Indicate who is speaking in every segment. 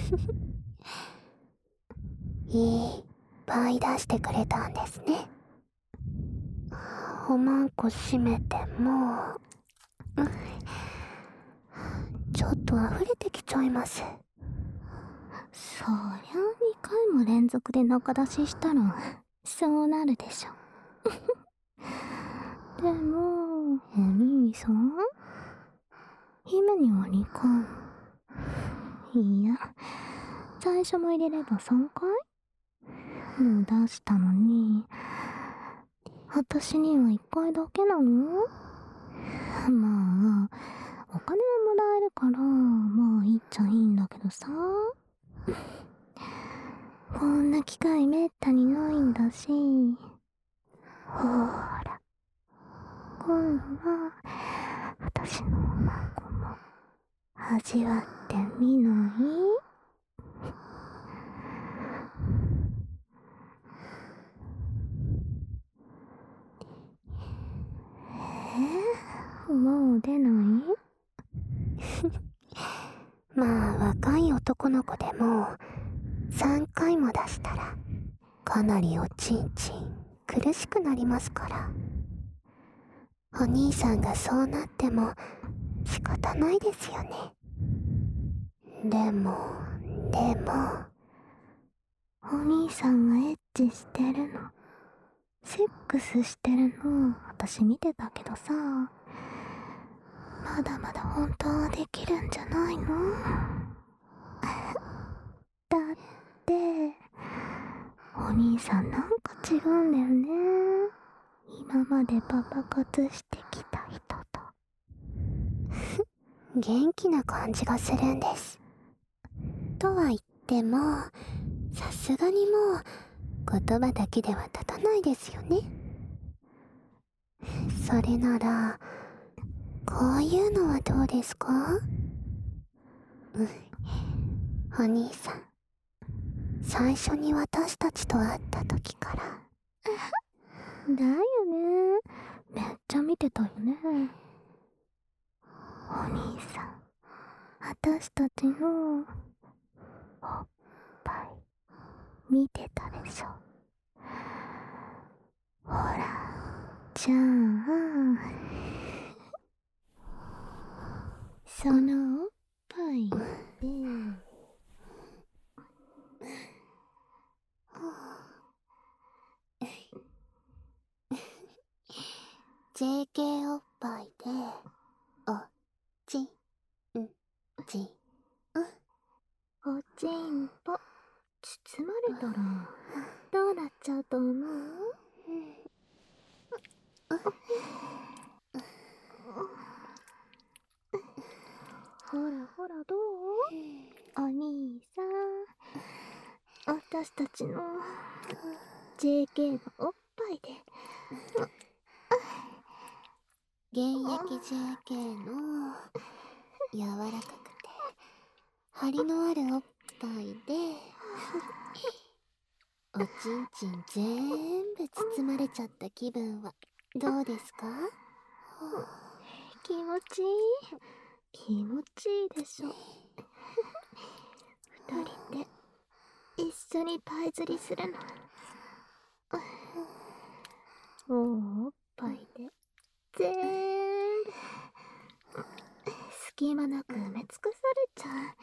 Speaker 1: いっぱい出してくれたんですね。おまんこ閉めても、ちょっと溢れてきちゃいます。
Speaker 2: そりゃ2回も連続で中出ししたらそうなるでしょ。でもお兄さん、姫には2回、いや最初も入れれば3回もう出したのに、私には1回だけなの？まあお金はもらえるからまあいいっちゃいいんだけどさ。こんな機会めったにないんだし。ほーら、今度は私のおまんこも味わってみない？もう出ない？
Speaker 1: まあ若い男の子でも3回も出したらかなりおちんちん苦しくなりますから。お兄さんがそうなっても仕方ないですよね。でも
Speaker 2: お兄さんがエッチしてるの、セックスしてるの私見てたけどさ、まだまだ本当はできるんじゃないの？だってお兄さんなんか違うんだよね、今までパパ活してきた人と。
Speaker 1: 元気な感じがするんです。とは言ってもさすがにもう言葉だけでは立たないですよね。それならこういうのはどうですか？お兄さん、最初に私たちと会った時から
Speaker 2: だよね、めっちゃ見てたよね。お兄さん、私たちのおっぱい見てたでしょ。ほら、じゃあそのおっぱいで
Speaker 1: JK おっぱいでおちんち
Speaker 2: おちんぽ包まれたらどうなっちゃうと思う？ほらほら、どう？お兄さん、私たちの JK のおっぱいで
Speaker 1: 現役 JK の柔らかくて張りのあるおっぱいでおちんちん全部包まれちゃった気分はどうですか？
Speaker 2: 気持ちいい？気持ちいいでしょ。二人で一緒にパイ釣りするの。もうおっぱいで全部隙間なく埋め尽くされちゃう。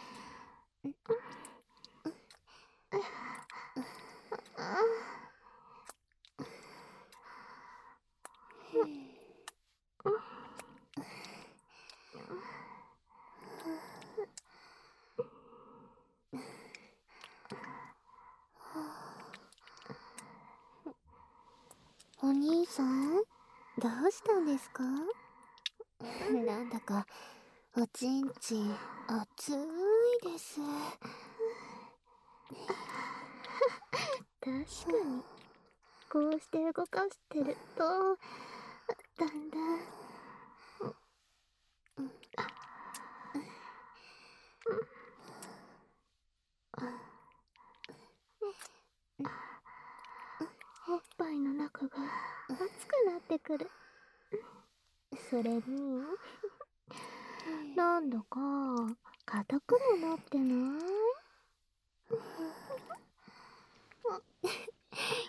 Speaker 1: お兄さん、どうしたんですか？なんだかおちんちん熱いです。
Speaker 2: 確かにこうして動かしてるとだんだんおっぱいの中が熱くなってくる。それになんだか硬くもなってない？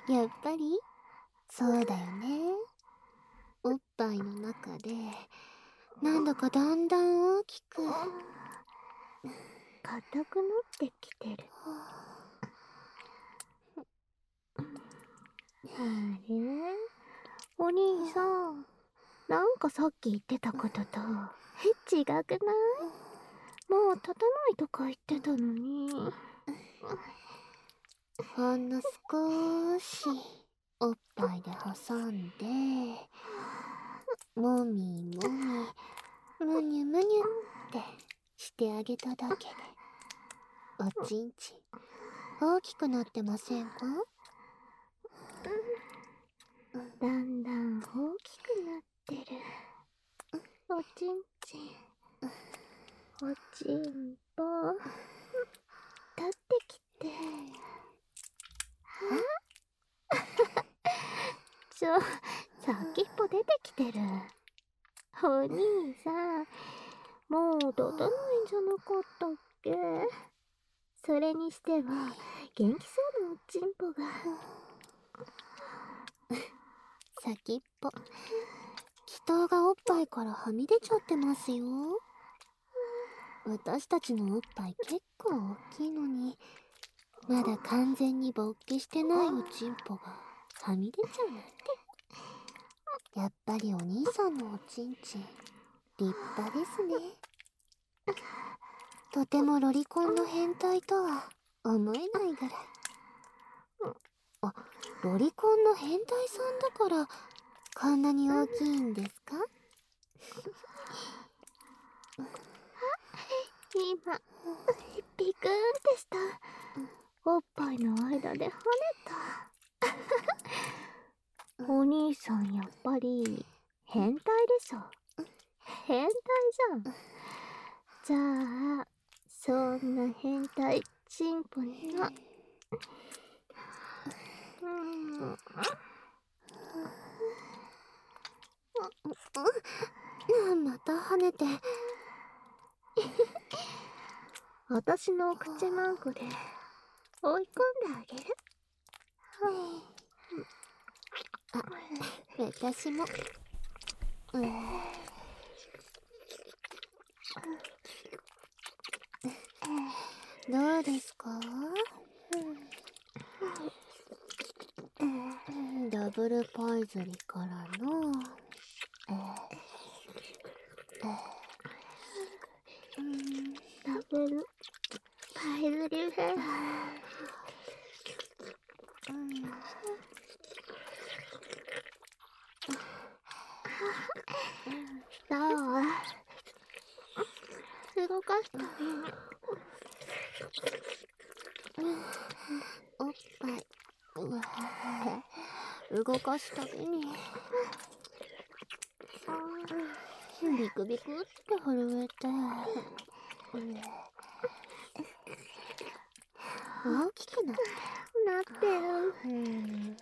Speaker 1: やっぱりそうだよね。おっぱいの中でなんだかだんだん大きく
Speaker 2: 硬くなってきてる。あれ、お兄さん、なんかさっき言ってたことと違くない？もう立たないとか言ってたのに。
Speaker 1: ほんの少しおっぱいで挟んでもみもみむにゅむにゅってしてあげただけでおちんちん大きくなってませんか？
Speaker 2: だんだん大きくなってる。おちんちん、おちんぽ、立ってきて。先っぽ出てきてる。お兄さん、もう立たないんじゃなかったっけ？それにしては、元気そうなおちんぽが。
Speaker 1: 先っぽ気筒がおっぱいからはみ出ちゃってますよ。私たちのおっぱい結構大きいのにまだ完全に勃起してないおちんぽがはみ出ちゃうなんて。やっぱりお兄さんのおちんちん立派ですね。とてもロリコンの変態とは思えないぐらい。あ、ロリコンの変態さんだからこんなに大きいんですか？
Speaker 2: 今、ビクーンってした。おっぱいの間で跳ねた。お兄さんやっぱり変態でしょ。変態じゃん。じゃあ、そんな変態チンポには、
Speaker 1: また跳ねて。
Speaker 2: 私のお口マンコで追い込んであげる。
Speaker 1: 私も。どうですか？ダブルパイズリからの
Speaker 2: ダブルパイズリフェどう？動かしたね。
Speaker 1: おっぱい動かすたびにビクビクって震えて大きくなって
Speaker 2: る。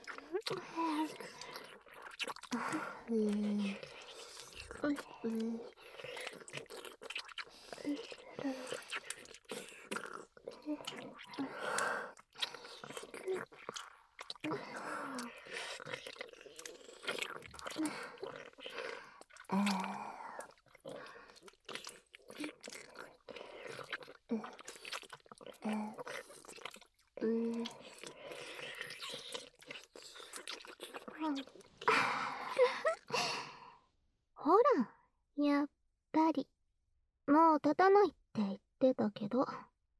Speaker 2: ほら、やっぱり、もう立たないって言ってたけど。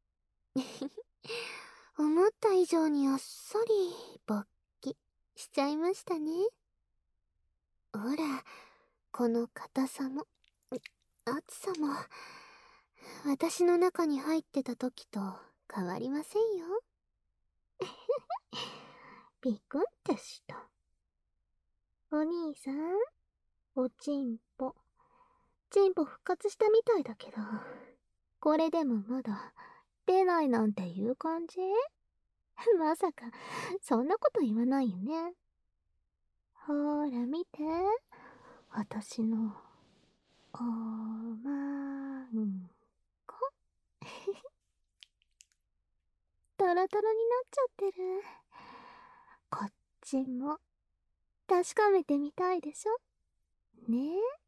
Speaker 1: 思った以上にあっさり勃起しちゃいましたね。ほら、この硬さも厚さも私の中に入ってた時と変わりませんよ。
Speaker 2: ビクンってした。お兄さん、おちんぽ。チンポ復活したみたいだけど、これでもまだ出ないなんていう感じ？まさか、そんなこと言わないよね。ほら見て、私の、おまんこ。トロトロになっちゃってる。こっちんも確かめてみたいでしょねえ。